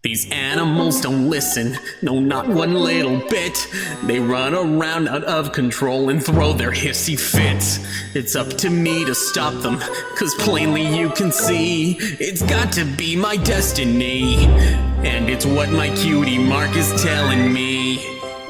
These animals don't listen, no, not one little bit. They run around out of control and throw their hissy fits. It's up to me to stop them, cause plainly you can see it's got to be my destiny, and it's what my cutie mark is telling me.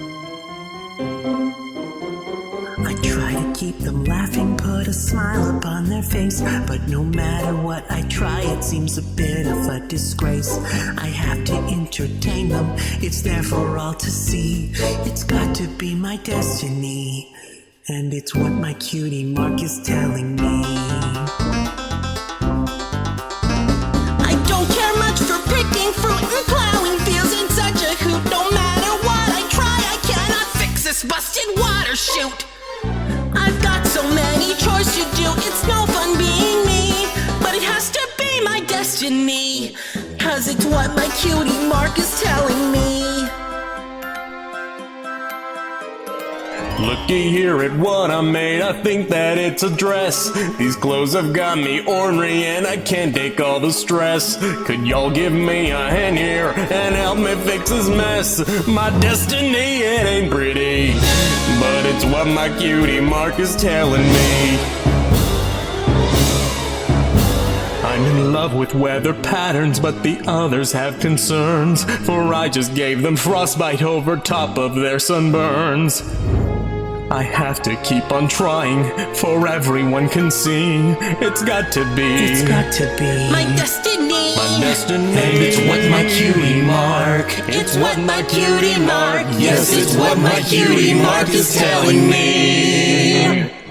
I try to keep them laughing, put a smile upon their face, but no matter what I try, it seems a bit of a disgrace. I have to entertain them, it's there for all to see. It's got to be my destiny, and it's what my cutie mark is telling me. I don't care much for picking fruit and plowing fields in such a hoot. No matter what I try, I cannot fix this busted water chute. I've got so many chores to do, it's no fun being me, but it has to be my destiny, cause it's what my cutie mark is telling me. Looky here at what I made, I think that it's a dress. These clothes have got me ornery and I can't take all the stress. Could y'all give me a hand here and help me fix this mess? My destiny, it ain't pretty, but it's what my cutie mark is telling me. I'm in love with weather patterns, but the others have concerns, for I just gave them frostbite over top of their sunburns. I have to keep on trying, for everyone can see it's got to be my destiny, my destiny. and it's what my cutie mark, it's what my cutie mark, yes, it's what my cutie mark is telling me.